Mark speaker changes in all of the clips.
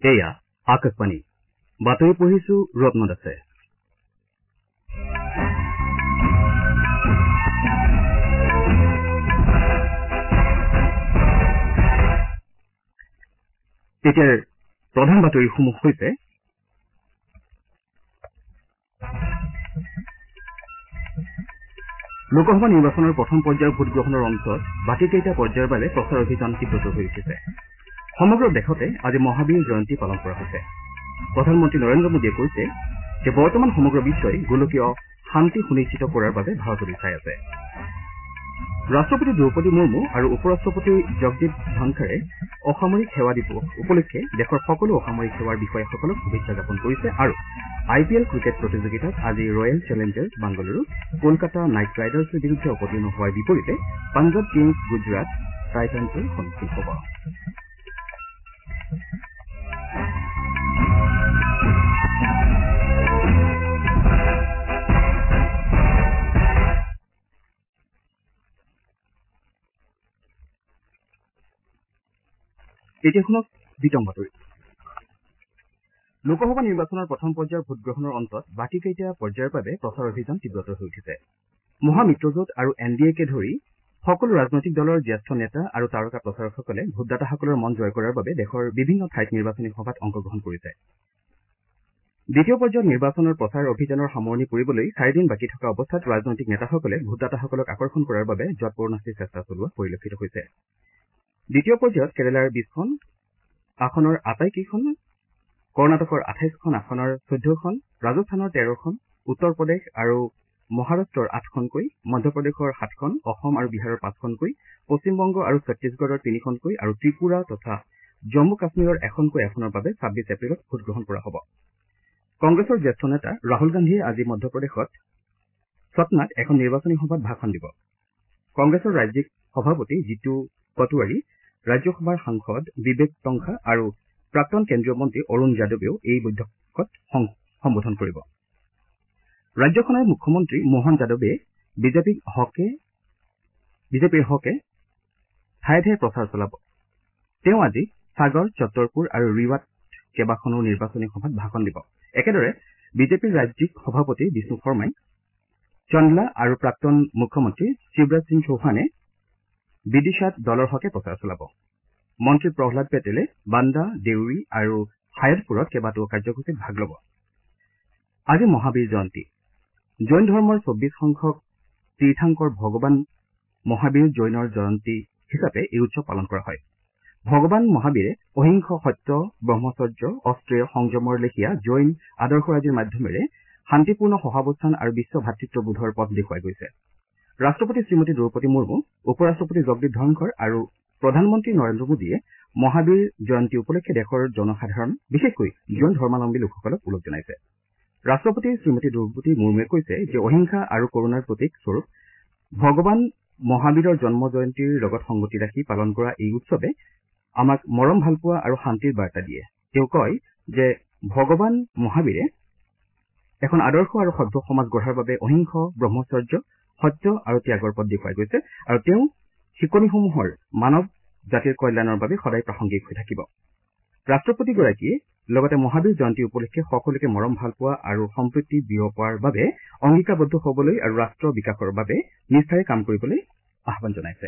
Speaker 1: এয়া আকাশবাণী বাতৰি পঢ়িছো ৰত্ন দাসে। এতিয়াৰ প্ৰধান বাতৰিসমূহ হৈছে লোকসভা নিৰ্বাচনৰ প্ৰথম পৰ্যায়ৰ ভোটগ্ৰহণৰ অন্তত বাকীকেইটা পৰ্যায়ৰ বাবে প্ৰচাৰ অভিযান তীব্ৰতৰ হৈ উঠিছে। সমগ্ৰ দেশতে আজি মহাবীৰ জয়ন্তী পালন কৰা হৈছে। প্ৰধানমন্ত্ৰী নৰেন্দ্ৰ মোদীয়ে কৈছে যে বৰ্তমান সমগ্ৰ বিশ্বই গোলকীয় শান্তি সুনিশ্চিত কৰাৰ বাবে ভাৰতলৈ চাই আছে। ৰাষ্ট্ৰপতি দ্ৰৌপদী মুৰ্মু আৰু উপ ৰাষ্ট্ৰপতি জগদীপ ধনখৰে অসামৰিক সেৱা দিৱস উপলক্ষে দেশৰ সকলো অসামৰিক সেৱাৰ বিষয়াসকলক শুভেচ্ছা জ্ঞাপন কৰিছে আৰু IPL ক্ৰিকেট প্ৰতিযোগিতাত আজি Royal Challengers Bengaluru Kolkata Knight ৰাইডাৰ্ছৰ বিৰুদ্ধে অৱতীৰ্ণ হোৱাৰ বিপৰীতে পাঞ্জাৱ কিংছ গুজৰাট টাইটানছৰ সন্মুখীন হ'ব। এতিয়া শুনক বিতং বাতৰি। লোকসভা নিৰ্বাচনৰ প্ৰথম পৰ্যায়ৰ ভোটগ্ৰহণৰ অন্তত বাকীকেইটা পৰ্যায়ৰ বাবে প্ৰচাৰ অভিযান তীব্ৰতৰ হৈ উঠিছে। মহামিত্ৰজোঁট আৰু NDAকে ধৰি সকলো ৰাজনৈতিক দলৰ জ্যেষ্ঠ নেতা আৰু তাৰকা প্ৰচাৰকসকলে ভোটদাতাসকলৰ মন জয় কৰাৰ বাবে দেশৰ বিভিন্ন ঠাইত নিৰ্বাচনী সভাত অংশগ্ৰহণ কৰিছে। দ্বিতীয় পৰ্যায়ত নিৰ্বাচনৰ প্ৰচাৰ অভিযানৰ সামৰণি পৰিবলৈ 4 দিন বাকী থকা অৱস্থাত ৰাজনৈতিক নেতাসকলে ভোটদাতাসকলক আকৰ্ষণ কৰাৰ বাবে যৎপৰোনাস্তি চেষ্টা চলোৱা পৰিলক্ষিত হৈছে। দ্বিতীয় পৰ্যায়ত কেৰালাৰ 20খন আসনৰ আটাইকেইখন, কৰ্ণাটকৰ 28খন আসনৰ 14খন, ৰাজস্থানৰ 13খন, উত্তৰ প্ৰদেশ আৰু মহাৰাট্টৰ 8খনকৈ, মধ্যপ্ৰদেশৰ 7খন, অসম আৰু বিহাৰৰ 5খনকৈ, পশ্চিমবংগ আৰু ছত্তীশগড়ৰ 3খনকৈ আৰু ত্ৰিপুৰা তথা জম্মু কাশ্মীৰৰ এখনকৈ আসনৰ বাবে 26 এপ্ৰিলত ভোটগ্ৰহণ কৰা হ'ব। কংগ্ৰেছৰ জ্যেষ্ঠ নেতা ৰাহুল গান্ধীয়ে আজি মধ্যপ্ৰদেশত সটনাত এখন নিৰ্বাচনী সভাত ভাষণ দিব। কংগ্ৰেছৰ ৰাজ্যিক সভাপতি জিতু পটোৱাৰী, ৰাজ্যসভাৰ সাংসদ বিবেক টংখা আৰু প্ৰাক্তন কেন্দ্ৰীয় মন্ত্ৰী অৰুণ যাদৱেও এই বৈঠকত সম্বোধন কৰিব। ৰাজ্যখনৰ মুখ্যমন্ত্ৰী মোহন যাদৱে বিজেপিৰ হকে ঠায়ে ঠায়ে প্ৰচাৰ চলাব। তেওঁ আজি সাগৰ, ছত্তৰপুৰ আৰু ৰিৱাত কেইবাখনো নিৰ্বাচনী সভাত ভাষণ দিব। একেদৰে বিজেপিৰ ৰাজ্যিক সভাপতি বিষ্ণু শৰ্মাই চন্দলা আৰু প্ৰাক্তন মুখ্যমন্ত্ৰী শিৱৰাজ সিং চৌহানে বিদিশাত দলৰ হকে প্ৰচাৰ চলাব। মন্ত্ৰী প্ৰহ্লাদ পেটেলে বান্দা, দেউৰী আৰু হায়তপুৰত কেইবাটাও কাৰ্যসূচীত ভাগ ল'ব। আজি মহাবীৰ জয়ন্তী। জৈন ধৰ্মৰ 24 সংখ্যক তীৰ্থংকৰ ভগৱান মহাবীৰ জৈনৰ জয়ন্তী হিচাপে এই উৎসৱ পালন কৰা হয়। ভগৱান মহাবীৰে অহিংস, সত্য, ব্ৰহ্মচৰ্য, অস্ত্ৰেয়, সংযমৰ লেখীয়া জৈন আদৰ্শৰাজিৰ মাধ্যমেৰে শান্তিপূৰ্ণ সহাৱস্থান আৰু বিশ্ব ভাতৃত্ববোধৰ পথ দেখুৱাই গৈছে। ৰাষ্ট্ৰপতি শ্ৰীমতী দ্ৰৌপদী মুৰ্মু, উপ ৰাষ্ট্ৰপতি জগদীপ ধনখৰ আৰু প্ৰধানমন্ত্ৰী নৰেন্দ্ৰ মোদীয়ে মহাবীৰ জয়ন্তী উপলক্ষে দেশৰ জনসাধাৰণ, বিশেষকৈ জৈন ধৰ্মাৱলম্বী লোকসকলক ওলগ জনাইছে। ৰাষ্ট্ৰপতি শ্ৰীমতী দ্ৰৌপদী মুৰ্মুৱে কৈছে যে অহিংসা আৰু কৰুণাৰ প্ৰতীক স্বৰূপ ভগৱান মহাবীৰৰ জন্ম জয়ন্তীৰ লগত সংগতি ৰাখি পালন কৰা এই উৎসৱে আমাক মৰম ভালপোৱা আৰু শান্তিৰ বাৰ্তা দিয়ে। তেওঁ কয় যে ভগৱান মহাবীৰে এখন আদৰ্শ আৰু সভ্য সমাজ গঢ়াৰ বাবে অহিংস, ব্ৰহ্মচৰ্য, সত্য আৰু ত্যাগৰ পথ দেখুৱাই গৈছে আৰু তেওঁ শিকনিসমূহৰ মানৱ জাতিৰ কল্যাণৰ বাবে সদায় প্ৰাসংগিক হৈ থাকিব। ৰাষ্ট্ৰপতিগৰাকীয়ে লগতে মহাবীৰ জয়ন্তী উপলক্ষে সকলোকে মৰম ভালপোৱা আৰু সম্প্ৰীতি বিয়পোৱাৰ বাবে অংগীকাৰবদ্ধ হ'বলৈ আৰু ৰাষ্ট্ৰৰ বিকাশৰ বাবে নিষ্ঠাৰে কাম কৰিবলৈ আহ্বান জনাইছে।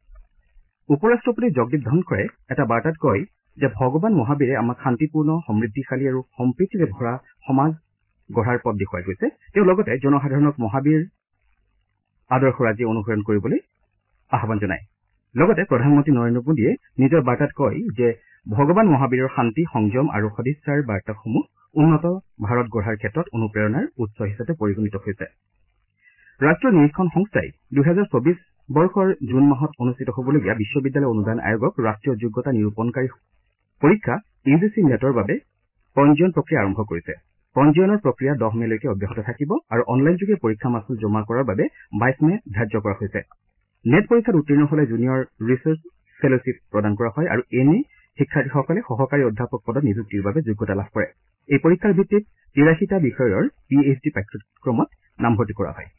Speaker 1: উপ ৰাষ্ট্ৰপতি জগদীপ ধনখৰে এটা বাৰ্তাত কয় যে ভগৱান মহাবীৰে আমাক শান্তিপূৰ্ণ, সমৃদ্ধিশালী আৰু সম্প্ৰীতিৰে ভৰা সমাজ গঢ়াৰ পথ দেখুৱাই গৈছে। তেওঁ লগতে জনসাধাৰণক মহাবীৰ আদৰ্শৰাজি অনুসৰণ কৰিবলৈ আহ্বান জনায়। লগতে প্ৰধানমন্ত্ৰী নৰেন্দ্ৰ মোদীয়ে নিজৰ বাৰ্তাত কয় যে ভগৱান মহাবীৰৰ শান্তি, সংযম আৰু সদিচ্ছাৰ বাৰ্তাসমূহ উন্নত ভাৰত গঢ়াৰ ক্ষেত্ৰত অনুপ্ৰেৰণাৰ উৎস হিচাপে পৰিগণিত হৈছে। ৰাষ্ট্ৰীয় নিৰীক্ষণ সংস্থাই 2024 বৰ্ষৰ জুন মাহত অনুষ্ঠিত হ'বলগীয়া বিশ্ববিদ্যালয় অনুদান আয়োগক ৰাষ্ট্ৰীয় যোগ্যতা নিৰূপণকাৰী পৰীক্ষা UGC নেটৰ বাবে পঞ্জীয়ন প্ৰক্ৰিয়া আৰম্ভ কৰিছে। পঞ্জীয়নৰ প্ৰক্ৰিয়া 10 মেলৈকে অব্যাহত থাকিব আৰু অনলাইনযোগে পৰীক্ষা মাচুল জমা কৰাৰ বাবে 22 মে ধাৰ্য কৰা হৈছে। নেট পৰীক্ষাত উত্তীৰ্ণ হলে জুনিয়ৰ ৰিচাৰ্চ ফেলোশ্বিপ প্ৰদান কৰা হয় আৰু এনে শিক্ষাৰ্থীসকলে সহকাৰী অধ্যাপক পদত নিযুক্তিৰ বাবে যোগ্যতা লাভ কৰে। এই পৰীক্ষাৰ ভিত্তিত 83টা বিষয়ৰ PhD পাঠ্যক্ৰমত নামভৰ্তি কৰা হয়।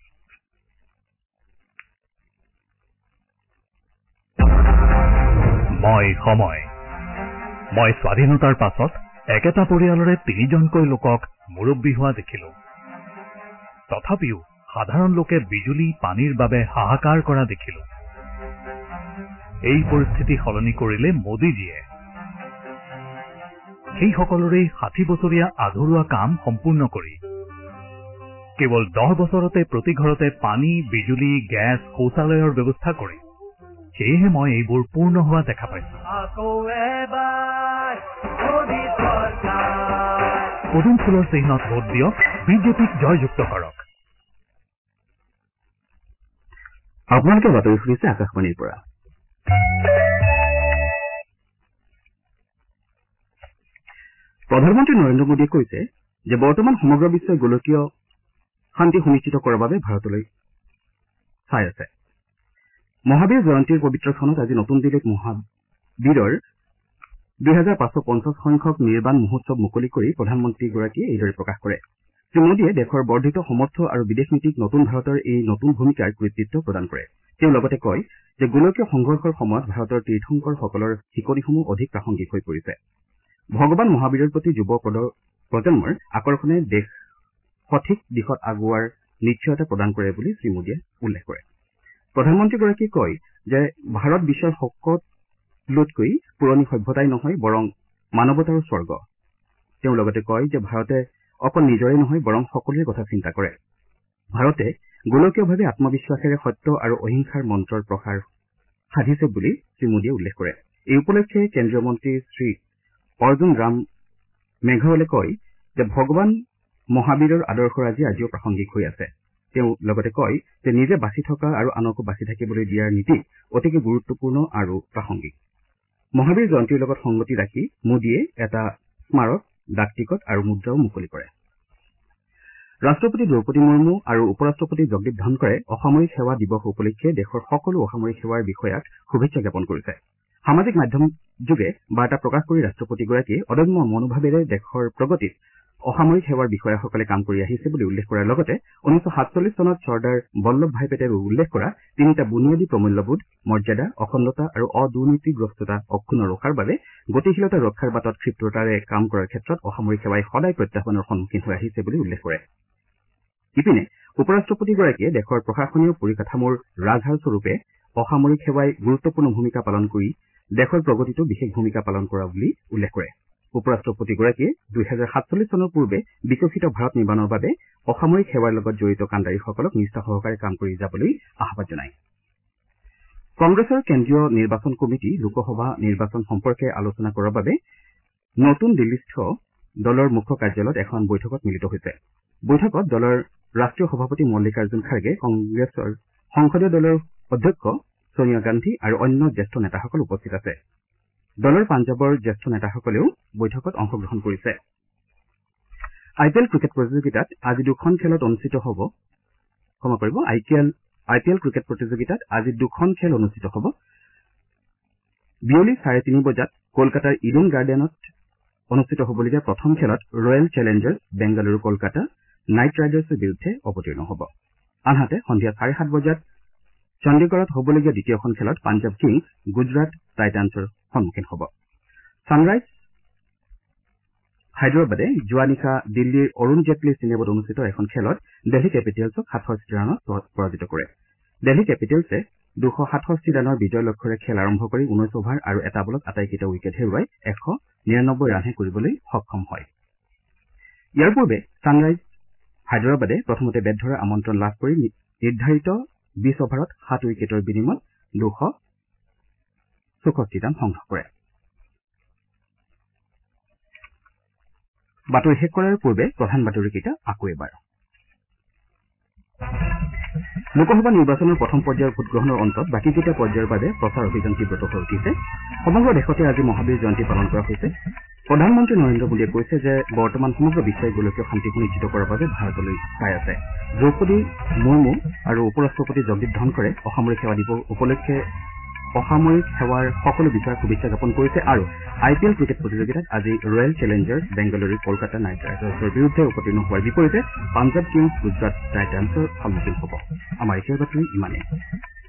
Speaker 2: মই স্বাধীনতাৰ পাছত একেটা পৰিয়ালৰে 3জনকৈ লোকক মুৰব্বী হোৱা দেখিলোঁ। তথাপিও সাধাৰণ লোকে বিজুলী পানীৰ বাবে হাহাকাৰ কৰা দেখিলোঁ। এই পৰিস্থিতি সলনি কৰিলে মোদীজীয়ে। সেই সকলোৰে 60 বছৰীয়া আধৰুৱা কাম সম্পূৰ্ণ কৰি কেৱল 10 বছৰতে প্ৰতি ঘৰতে পানী, বিজুলী, গেছ, শৌচালয়ৰ ব্যৱস্থা কৰি সেয়েহে মই এইবোৰ পূৰ্ণ হোৱা দেখা পাইছো। পদুম ফুলৰ চিহ্নত ভোট দিয়ক, বিজেপিক জয়যুক্ত কৰক।
Speaker 1: আপোনালোকে বাতৰি শুনিছে আকাশবাণীৰ পৰা। প্ৰধানমন্ত্ৰী নৰেন্দ্ৰ মোদীয়ে কৈছে যে বৰ্তমান সমগ্ৰ বিশ্বই গোলকীয় শান্তি সুনিশ্চিত কৰাৰ বাবে ভাৰতলৈ চাই আছে। মহাবীৰ জয়ন্তীৰ পবিত্ৰ স্থানত আজি নতুন দিল্লীত মহাবীৰৰ 2550 সংখ্যক নিৰ্বাণ মহোৎসৱ মুকলি কৰি প্ৰধানমন্ত্ৰীগৰাকীয়ে এইদৰে প্ৰকাশ কৰে। শ্ৰীমোদীয়ে দেশৰ বৰ্ধিত সমৰ্থ আৰু বিদেশ নীতিক নতুন ভাৰতৰ এই নতুন ভূমিকাৰ কৃতিত্ব প্ৰদান কৰে। তেওঁ লগতে কয় যে গোলকীয় সংঘৰ্ষৰ সময়ত ভাৰতৰ তীৰ্থংকৰসকলৰ শিকনিসমূহ অধিক প্ৰাসংগিক হৈ পৰিছে। ভগৱান মহাবীৰৰ প্ৰতি যুৱ প্ৰজন্মৰ আকৰ্ষণে দেশ সঠিক দিশত আগুৱাৰ নিশ্চয়তা প্ৰদান কৰে বুলি শ্ৰীমোদীয়ে উল্লেখ কৰে। প্ৰধানমন্ত্ৰীগৰাকীয়ে কয় যে ভাৰত বিশ্বৰ সকলোতকৈ পুৰণি সভ্যতাই নহয় বৰং মানৱতাৰো স্বৰ্গ। তেওঁ লগতে কয় যে ভাৰতে অকল নিজৰে নহয় বৰং সকলোৰে কথা চিন্তা কৰে। ভাৰতে গোলকীয়ভাৱে আত্মবিশ্বাসেৰে সত্য আৰু অহিংসাৰ মন্ত্ৰৰ প্ৰসাৰ সাধিছে বুলি শ্ৰীমোদীয়ে উল্লেখ কৰে। এই উপলক্ষে কেন্দ্ৰীয় মন্ত্ৰী শ্ৰী অৰ্জুন ৰাম মেঘৱালে কয় যে ভগৱান মহাবীৰৰ আদৰ্শৰাজি আজিও প্ৰাসংগিক হৈ আছে। তেওঁ লগতে কয় যে নিজে বাচি থকা আৰু আনকো বাচি থাকিবলৈ দিয়াৰ নীতি অতিকে গুৰুত্বপূৰ্ণ আৰু প্ৰাসংগিক। মহাবীৰ জয়ন্তীৰ লগত সংগতি ৰাখি মোদীয়ে এটা স্মাৰক, ডাক টিকট আৰু মুদ্ৰাও মুকলি কৰে। ৰাষ্ট্ৰপতি দ্ৰৌপদী মুৰ্মু আৰু উপ ৰাষ্ট্ৰপতি জগদীপ ধনখৰে অসামৰিক সেৱা দিৱস উপলক্ষে দেশৰ সকলো অসামৰিক সেৱাৰ বিষয়াক শুভেচ্ছা জ্ঞাপন কৰিছে। সামাজিক মাধ্যম যোগে বাৰ্তা প্ৰকাশ কৰি ৰাষ্ট্ৰপতিগৰাকীয়ে অদম্য মনোভাৱেৰে দেশৰ প্ৰগতিত অসামৰিক সেৱাৰ বিষয়াসকলে কাম কৰি আহিছে বুলি উল্লেখ কৰাৰ লগতে 1947 চনত চৰ্দাৰ বল্লভ ভাই পেটেলে উল্লেখ কৰা 3টা বুনিয়াদী প্ৰমূল্যবোধ মৰ্যাদা, অখণ্ডতা আৰু অদুৰ্নীতিগ্ৰস্ততা অক্ষুণ্ণ ৰখাৰ বাবে গতিশীলতা ৰক্ষাৰ বাটত ক্ষিপ্ৰতাৰে কাম কৰাৰ ক্ষেত্ৰত অসামৰিক সেৱাই সদায় প্ৰত্যাহ্বানৰ সন্মুখীন হৈ আহিছে বুলি উল্লেখ কৰে। ইপিনে উপ ৰাষ্ট্ৰপতিগৰাকীয়ে দেশৰ প্ৰশাসনীয় পৰিকাঠামোৰ ৰাজহাড় স্বৰূপে অসামৰিক সেৱাই গুৰুত্বপূৰ্ণ ভূমিকা পালন কৰি দেশৰ প্ৰগতিতো বিশেষ ভূমিকা পালন কৰা বুলি উল্লেখ কৰে। উপ ৰাষ্ট্ৰপতিগৰাকীয়ে 2047 চনৰ পূৰ্বে বিকশিত ভাৰত নিৰ্মাণৰ বাবে অসামৰিক সেৱাৰ লগত জড়িত কাণ্ডাৰীসকলক নিষ্ঠা সহকাৰে কাম কৰি যাবলৈ আহ্বান জনায়। কংগ্ৰেছৰ কেন্দ্ৰীয় নিৰ্বাচন কমিটি লোকসভা নিৰ্বাচন সম্পৰ্কে আলোচনা কৰাৰ বাবে নতুন দিল্লীস্থ দলৰ মুখ্য কাৰ্যালয়ত এখন বৈঠকত মিলিত হৈছে। বৈঠকত দলৰ ৰাষ্ট্ৰীয় সভাপতি মল্লিকাৰ্জুন খাৰ্গে, কংগ্ৰেছৰ সংসদীয় দলৰ অধ্যক্ষ ছোনিয়া গান্ধী আৰু অন্য জ্যেষ্ঠ নেতাসকল উপস্থিত আছে। দলৰ পাঞ্জাৱৰ জ্যেষ্ঠ নেতাসকলেও বৈঠকত অংশগ্ৰহণ কৰিছে। IPL ক্ৰিকেট প্ৰতিযোগিতাত আজি দুখন খেল অনুষ্ঠিত হ'ব। বিয়লি 3:30 বজাত কলকাতাৰ ইডেন গাৰ্ডেনত অনুষ্ঠিত হ'বলগীয়া প্ৰথম খেলত Royal Challengers Bengaluru Kolkata Knight ৰাইডাৰ্ছৰ বিৰুদ্ধে অৱতীৰ্ণ হ'ব। আনহাতে সন্ধিয়া 7:30 বজাত চণ্ডীগড়ত হ'বলগীয়া দ্বিতীয়খন খেলত পাঞ্জাৱ কিংছ গুজৰাট টাইটান্ছৰ সন্মুখীন হ'ব। ছানৰাইজ হায়দৰাবাদে যোৱা নিশা দিল্লীৰ অৰুণ জেটলী ষ্টেডিয়ামত অনুষ্ঠিত এখন খেলত দিল্লী কেপিটেলছক 67 ৰানত পৰাজিত কৰে। দিল্লী কেপিটেলছে 267 ৰানৰ বিজয় লক্ষ্যৰে খেল আৰম্ভ কৰি 19 অভাৰ আৰু এটা বলত আটাইকেইটা উইকেট হেৰুৱাই 199 ৰানহে কৰিবলৈ সক্ষম হয়। ইয়াৰ পূৰ্বে ছানৰাইজ হায়দৰাবাদে প্ৰথমতে বেট ধৰাৰ আমন্ত্ৰণ লাভ কৰি নিৰ্ধাৰিত 20 অভাৰত 7 উইকেটৰ বিনিময়ত 264 ৰান সংগ্ৰহ কৰে। বাতৰি শেষ কৰাৰ পূৰ্বে প্ৰধান বাতৰিকেইটা আকৌ এবাৰ। লোকসভা নিৰ্বাচনৰ প্ৰথম পৰ্যায়ৰ ভোটগ্ৰহণৰ অন্তত বাকীকেইটা পৰ্যায়ৰ বাবে প্ৰচাৰ অভিযান তীব্ৰত হৈ উঠিছে। সমগ্ৰ দেশতে আজি মহাবীৰ জয়ন্তী পালন কৰা হৈছে। প্ৰধানমন্ত্ৰী নৰেন্দ্ৰ মোদীয়ে কৈছে যে বৰ্তমান সমগ্ৰ বিশ্বই গোলকীয় শান্তি সুনিশ্চিত কৰাৰ বাবে ভাৰতলৈ চাই আছে। দ্ৰৌপদী মুৰ্মু আৰু উপ ৰাষ্ট্ৰপতি জগদীপ ধনখৰে অসামৰিক সেৱা দিৱস উপলক্ষে অসামৰিক সেৱাৰ সকলো বিষয়াক শুভেচ্ছা জ্ঞাপন কৰিছে আৰু IPL ক্ৰিকেট প্ৰতিযোগিতাত আজি Royal Challengers Bengaluru Kolkata Knight ৰাইডাৰ্ছৰ বিৰুদ্ধে অৱতীৰ্ণ হোৱাৰ বিপৰীতে পাঞ্জাৱ কিংছ গুজৰাট টাইটান্ছৰ সন্মুখীন হ'ব। আমাৰ এই বাতৰি ইমানেই।